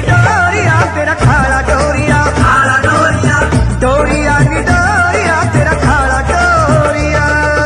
नी डोरिया तेरा खाला डोरिया डोरिया नी डोरिया तेरा खाला डोरिया।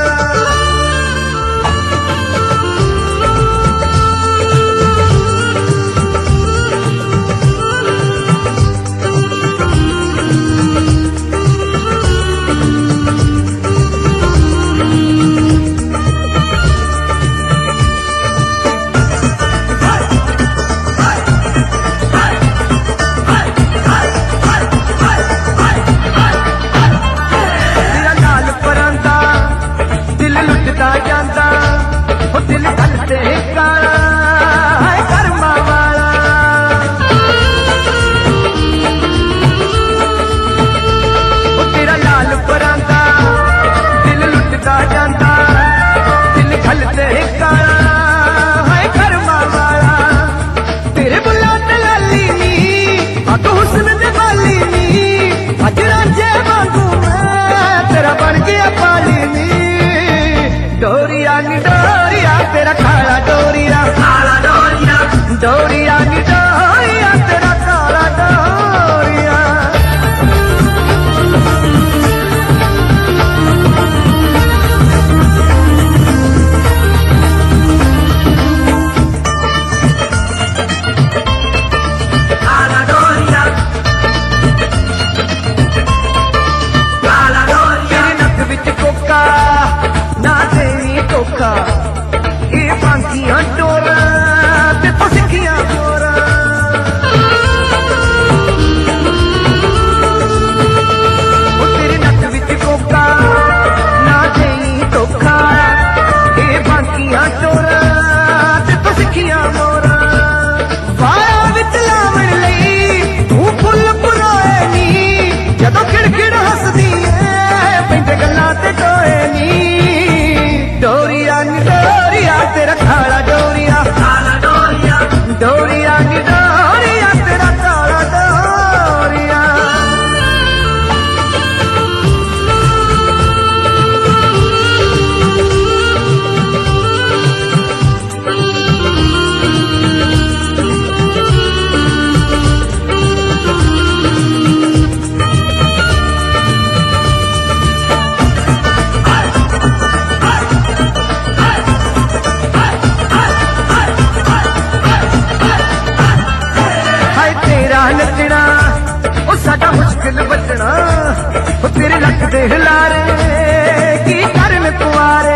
डोरिया नी डोरिया तेरा खाला डोरिया डोरिया नी डोरिया तेरा खाला डोरिया। तेरे नक विच कोका ना देनी धोखा ये फांसियां डोरा ते तो सिक्खियां मोरा। तेरे नक विच कोका ना देनी धोखा ये फांसियां डोरा ते तो सिक्खियां मोरा। वाया विच लावण लई तू फुल पुराए नी जदों खिड़खिड़ हसदी ऐ पैंदे गल्लां ते टोए नी। डोरिया नी डोरिया तेरा खाला डोरिया डोरिया नी डोरिया तेरा खाला डोरिया। नचना ओ साडा मुश्किल बचना तेरे लक दे हिलारे की करन कुआरे।